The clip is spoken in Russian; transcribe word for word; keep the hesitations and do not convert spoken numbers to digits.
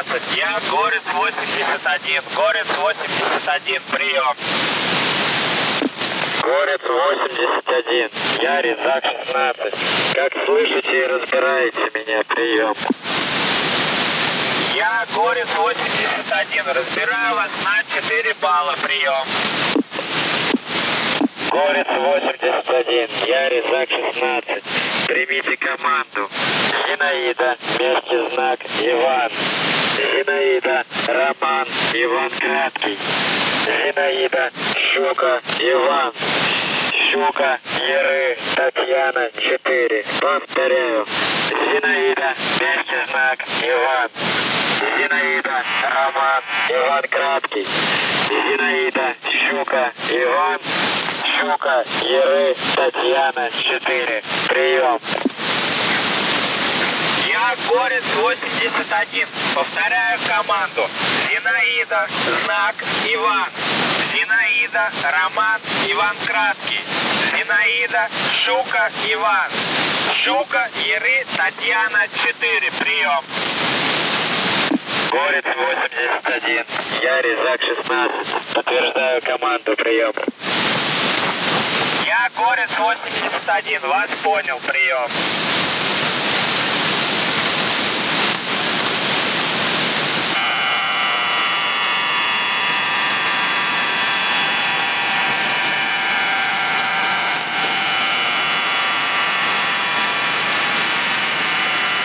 шестнадцать. Я Горец восемьдесят один. Горец восемьдесят один. Прием. Горец восемьдесят один. Я Резак шестнадцать. Как слышите и разбираете меня? Прием. Я Горец восемьдесят один. Разбираю вас на четыре балла. Прием. Горец восемьдесят один. Я Резак шестнадцать. Примите команду. Зинаида, мягкий знак, Иван. Зинаида, Роман, Иван Краткий. Зинаида, Щука, Иван. Щука, Еры, Татьяна, четыре. Повторяю. Зинаида, мягкий знак, Иван. Зинаида, Роман, Иван Краткий. Зинаида, Щука, Иван. Щука, Еры, Татьяна, четыре. Прием. Я Горец восемьдесят один. Повторяю команду. Зинаида, знак, Иван. Зинаида, Роман, Иван Краткий. Зинаида, Щука, Иван. Щука, Еры, Татьяна, четыре. Прием. Горец восемьдесят один. Я Резак шестнадцать. Подтверждаю команду. Прием. Я Горец восемьдесят один. Вас понял. Прием.